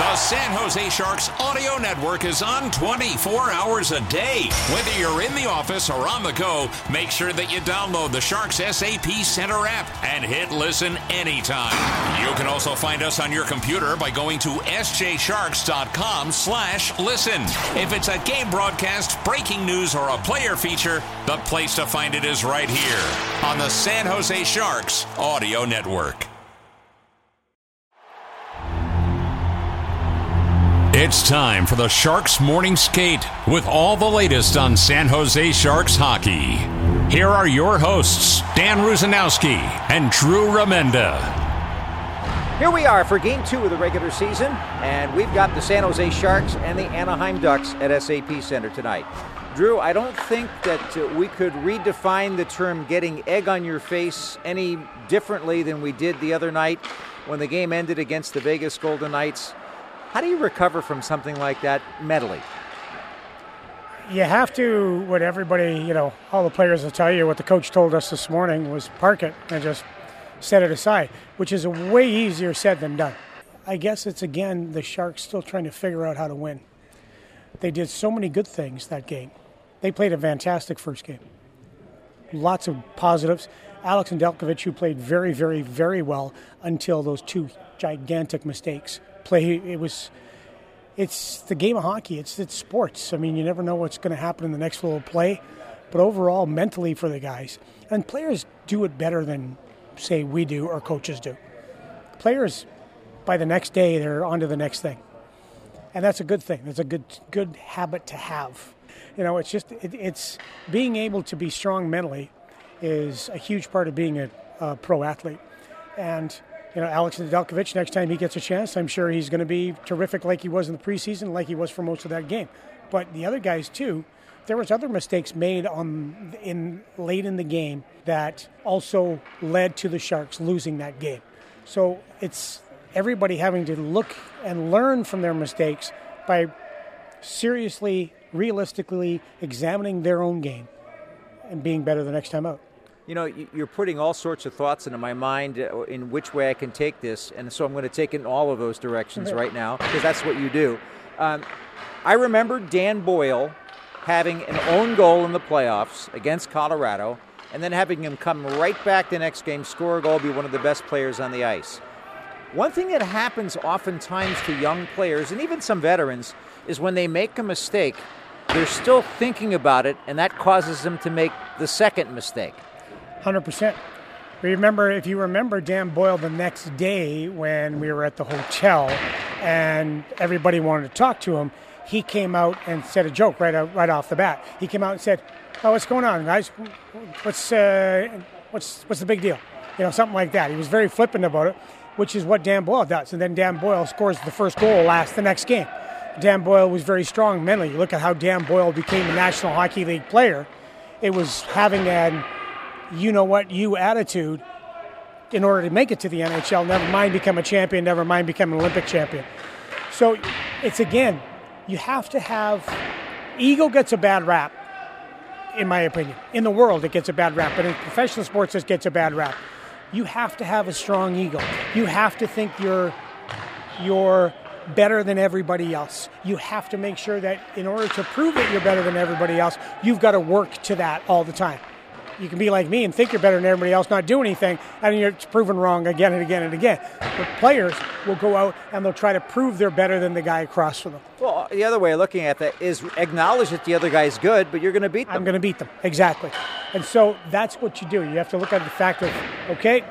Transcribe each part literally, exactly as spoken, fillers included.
The San Jose Sharks audio network is on twenty-four hours a day. Whether you're in the office or on the go, make sure that you download the Sharks S A P Center app and hit listen anytime. You can also find us on your computer by going to sjsharks.com slash listen. If it's a game broadcast, breaking news, or a player feature, the place to find it is right here on the San Jose Sharks audio network. It's time for the Sharks Morning Skate with all the latest on San Jose Sharks hockey. Here are your hosts, Dan Rusanowski and Drew Remenda. Here we are for game two of the regular season, and we've got the San Jose Sharks and the Anaheim Ducks at S A P Center tonight. Drew, I don't think that uh, we could redefine the term getting egg on your face any differently than we did the other night when the game ended against the Vegas Golden Knights. How do you recover from something like that mentally? You have to, what everybody, you know, all the players will tell you, what the coach told us this morning was park it and just set it aside, which is a way easier said than done. I guess it's, again, the Sharks still trying to figure out how to win. They did so many good things that game. They played a fantastic first game. Lots of positives. Alex Nedeljkovic, who played very, very, very well until those two gigantic mistakes. Play it was it's the game of hockey. It's it's sports. I mean, you never know what's going to happen in the next little play, but overall, mentally for the guys, and players do it better than say we do or coaches do. Players, by the next day, they're on to the next thing, and that's a good thing. That's a good good habit to have. You know, it's just it, it's being able to be strong mentally is a huge part of being a, a pro athlete, and. You know, Alex Nedeljkovic, next time he gets a chance, I'm sure he's going to be terrific like he was in the preseason, like he was for most of that game. But the other guys, too, there was other mistakes made on in late in the game that also led to the Sharks losing that game. So it's everybody having to look and learn from their mistakes by seriously, realistically examining their own game and being better the next time out. You know, you're putting all sorts of thoughts into my mind in which way I can take this, and so I'm going to take it in all of those directions right now, because that's what you do. Um, I remember Dan Boyle having an own goal in the playoffs against Colorado, and then having him come right back the next game, score a goal, be one of the best players on the ice. One thing that happens oftentimes to young players, and even some veterans, is when they make a mistake, they're still thinking about it, and that causes them to make the second mistake. one hundred percent. Remember, if you remember Dan Boyle the next day when we were at the hotel and everybody wanted to talk to him, he came out and said a joke right out, right off the bat. He came out and said, "Oh, what's going on, guys? What's uh, what's what's the big deal?" You know, something like that. He was very flippant about it, which is what Dan Boyle does. And then Dan Boyle scores the first goal last the next game. Dan Boyle was very strong mentally. You look at how Dan Boyle became a National Hockey League player. It was having an you know what, you attitude in order to make it to the N H L, never mind become a champion, never mind become an Olympic champion. So it's, again, you have to have, ego gets a bad rap, in my opinion. In the world, it gets a bad rap, but in professional sports, it gets a bad rap. You have to have a strong ego. You have to think you're, you're better than everybody else. You have to make sure that in order to prove that you're better than everybody else, you've got to work to that all the time. You can be like me and think you're better than everybody else, not do anything, and you're proven wrong again and again and again. But players will go out and they'll try to prove they're better than the guy across from them. Well, the other way of looking at that is acknowledge that the other guy's good, but you're going to beat them. I'm going to beat them, exactly. And so that's what you do. You have to look at the fact of, okay,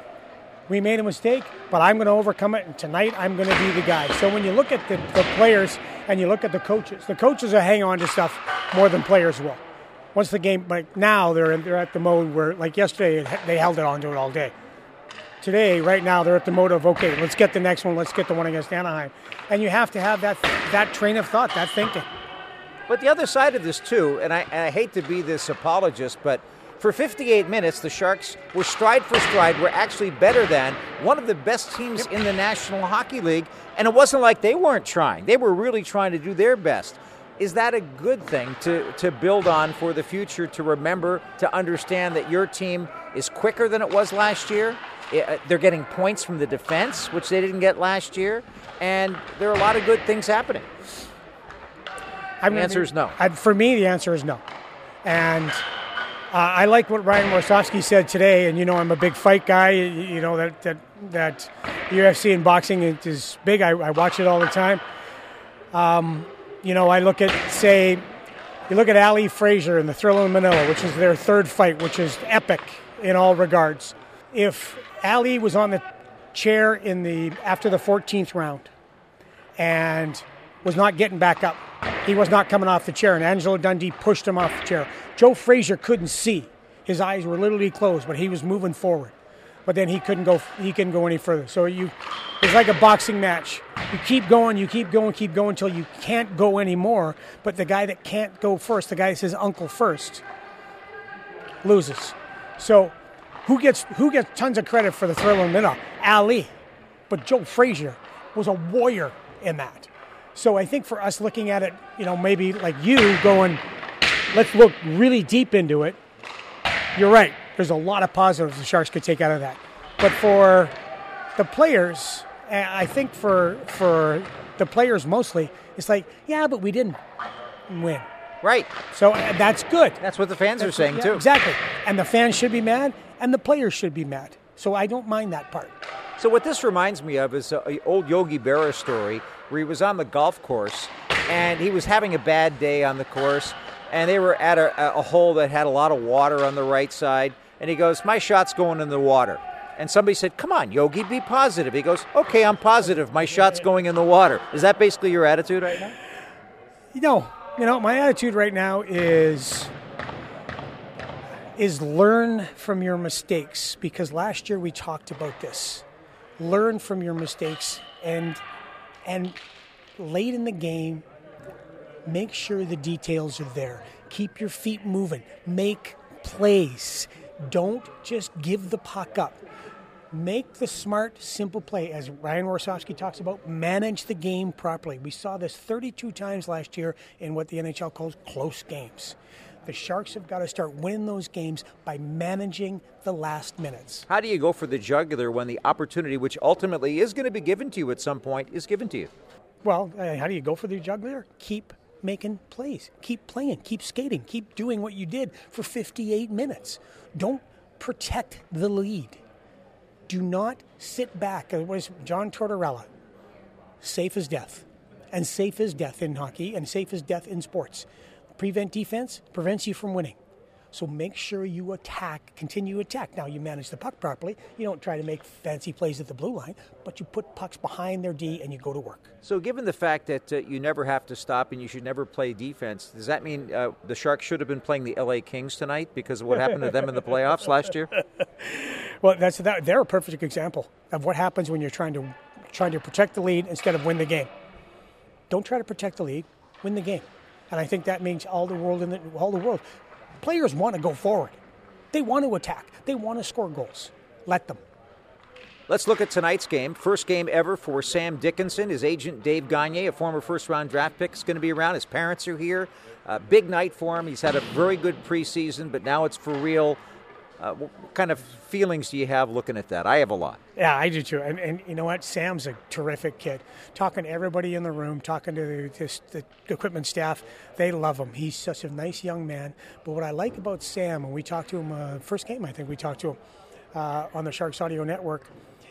we made a mistake, but I'm going to overcome it, and tonight I'm going to be the guy. So when you look at the, the players and you look at the coaches, the coaches will hang on to stuff more than players will. Once the game, like now, they're in, they're at the mode where, like yesterday, they held it on to it all day. Today, right now, they're at the mode of, okay, let's get the next one, let's get the one against Anaheim. And you have to have that that train of thought, that thinking. But the other side of this, too, and I, and I hate to be this apologist, but for fifty-eight minutes, the Sharks were stride for stride, were actually better than one of the best teams yep. in the National Hockey League. And it wasn't like they weren't trying. They were really trying to do their best. Is that a good thing to, to build on for the future, to remember, to understand that your team is quicker than it was last year? They're getting points from the defense, which they didn't get last year, and there are a lot of good things happening. I the mean, answer is no. I, for me, the answer is no. And uh, I like what Ryan Morsovsky said today, and you know I'm a big fight guy. You, you know that that that U F C and boxing is big. I, I watch it all the time. Um, you know, I look at, say, you look at Ali Frazier in the Thrilla in Manila, which is their third fight, which is epic in all regards. If Ali was on the chair in the after the fourteenth round and was not getting back up, he was not coming off the chair, and Angelo Dundee pushed him off the chair. Joe Frazier couldn't see. His eyes were literally closed, but he was moving forward. But then he couldn't go he couldn't go any further. So you it's like a boxing match. You keep going, you keep going, keep going until you can't go anymore. But the guy that can't go first, the guy that says uncle first, loses. So who gets who gets tons of credit for the Thrilla in Manila? Ali. But Joe Frazier was a warrior in that. So I think for us looking at it, you know, maybe like you going, let's look really deep into it. You're right. There's a lot of positives the Sharks could take out of that. But for the players, I think for for the players mostly, it's like, yeah, but we didn't win. Right. So that's good. That's what the fans that's are saying, yeah, too. Exactly. And the fans should be mad, and the players should be mad. So I don't mind that part. So what this reminds me of is an old Yogi Berra story where he was on the golf course, and he was having a bad day on the course, and they were at a, a hole that had a lot of water on the right side, and he goes, my shot's going in the water. And somebody said, come on, Yogi, be positive. He goes, okay, I'm positive. My shot's going in the water. Is that basically your attitude right now? You know, you know, my attitude right now is is learn from your mistakes, because last year we talked about this. Learn from your mistakes, and and late in the game, make sure the details are there. Keep your feet moving. Make plays. Don't just give the puck up. Make the smart, simple play. As Ryan Morsovsky talks about, manage the game properly. We saw this thirty-two times last year in what the N H L calls close games. The Sharks have got to start winning those games by managing the last minutes. How do you go for the jugular when the opportunity, which ultimately is going to be given to you at some point, is given to you? Well, uh, how do you go for the jugular? Keep making plays. Keep playing. Keep skating. Keep doing what you did for fifty-eight minutes. Don't protect the lead. Do not sit back. It was John Tortorella. Safe as death. And safe as death in hockey, and safe as death in sports. Prevent defense prevents you from winning. So make sure you attack, continue to attack. Now, you manage the puck properly. You don't try to make fancy plays at the blue line, but you put pucks behind their D and you go to work. So given the fact that uh, you never have to stop and you should never play defense, does that mean uh, the Sharks should have been playing the L A Kings tonight because of what happened to them in the playoffs last year? Well, that's that, they're a perfect example of what happens when you're trying to trying to protect the lead instead of win the game. Don't try to protect the lead, win the game. And I think that means all the world in the, all the world. Players want to go forward. They want to attack. They want to score goals. Let them. Let's look at tonight's game. First game ever for Sam Dickinson. His agent, Dave Gagne, a former first-round draft pick, is going to be around. His parents are here. Uh, big night for him. He's had a very good preseason, but now it's for real. Uh, what kind of feelings do you have looking at that? I have a lot. Yeah, I do too. And, and you know what? Sam's a terrific kid. Talking to everybody in the room, talking to the, this, the equipment staff, they love him. He's such a nice young man. But what I like about Sam, and we talked to him, uh, first game I think we talked to him uh, on the Sharks Audio Network,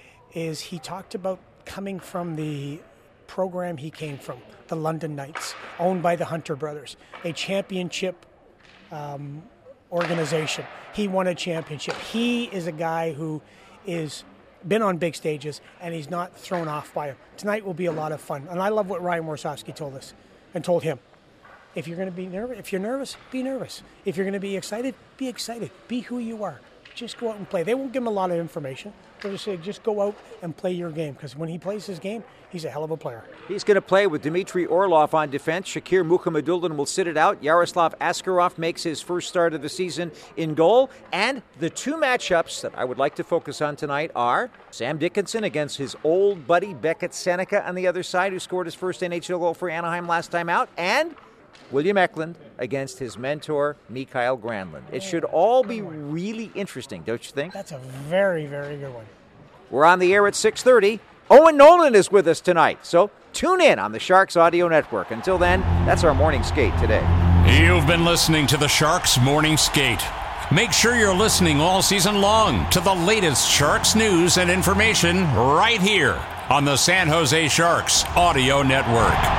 is he talked about coming from the program he came from, the London Knights, owned by the Hunter brothers, a championship um organization. He won a championship. He is a guy who is been on big stages, and he's not thrown off by him. Tonight will be a lot of fun. And I love what Ryan Morsovsky told us and told him. If you're going to be nervous, if you're nervous, be nervous. If you're going to be excited, be excited. Be who you are. Just go out and play. They won't give him a lot of information. They'll just say, just go out and play your game, because when he plays his game, he's a hell of a player. He's going to play with Dmitry Orlov on defense. Shakir Mukhamadullin will sit it out. Yaroslav Askarov makes his first start of the season in goal. And the two matchups that I would like to focus on tonight are Sam Dickinson against his old buddy Beckett Seneca on the other side, who scored his first N H L goal for Anaheim last time out, and William Eklund against his mentor, Mikael Granlund. It should all be really interesting, don't you think? That's a very, very good one. We're on the air at six thirty. Owen Nolan is with us tonight, so tune in on the Sharks Audio Network. Until then, that's our morning skate today. You've been listening to the Sharks Morning Skate. Make sure you're listening all season long to the latest Sharks news and information right here on the San Jose Sharks Audio Network.